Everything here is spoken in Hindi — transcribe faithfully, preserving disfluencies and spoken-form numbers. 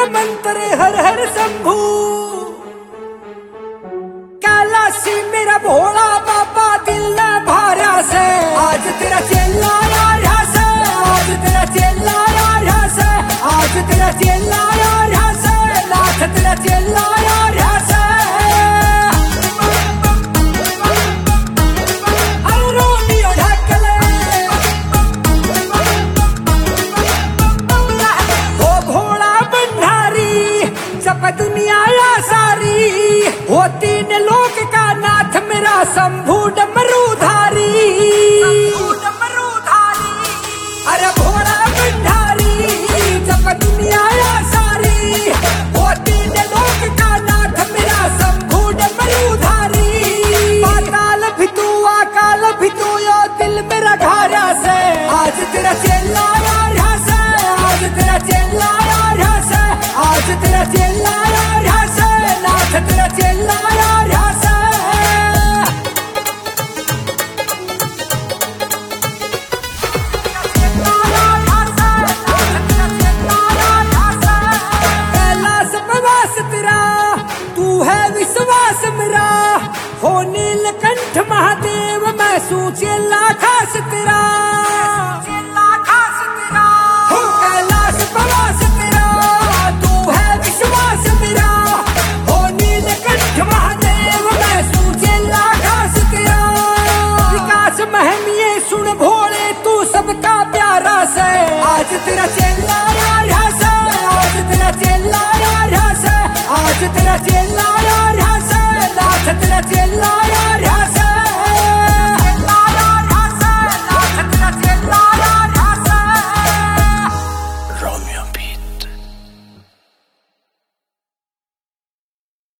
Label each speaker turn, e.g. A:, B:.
A: मंत्र हर हर शंभू। कैलाशी मेरा भोला बाबा दिल न भारा से, आज तेरा चेला आया से, आज तेरा चेला आया से, आज तेरा चेला आया से, नाथ तेरा चेला आया से। दुनिया या सारी हो तीन लोक का नाथ मेरा शंभू डमरूधारी। अरे भोला भंडारी जब दुनिया या सारी हो तीन लोक का नाथ मेरा शंभू डमरूधारी। पाताल भी तू आकाल भी तू यो दिल मेरा घारा से, आज तेरा चेला आया से, आज तेरा चेला आया से, आज तेरा चेला तेरा चेला आया से। कैलाश प्रवास तेरा तू है विश्वास मेरा, हो नीलकंठ महादेव मैं सू चेला खास तेरा। हो कैलाश प्रवास तेरा तू है विश्वास मेरा, महमिये सुन भोले तू सबका प्यारा से, आज तेरा चेला आया से, आज तेरा चेला आया से, आज तेरा चेला आया से, नाथ तेरा चेला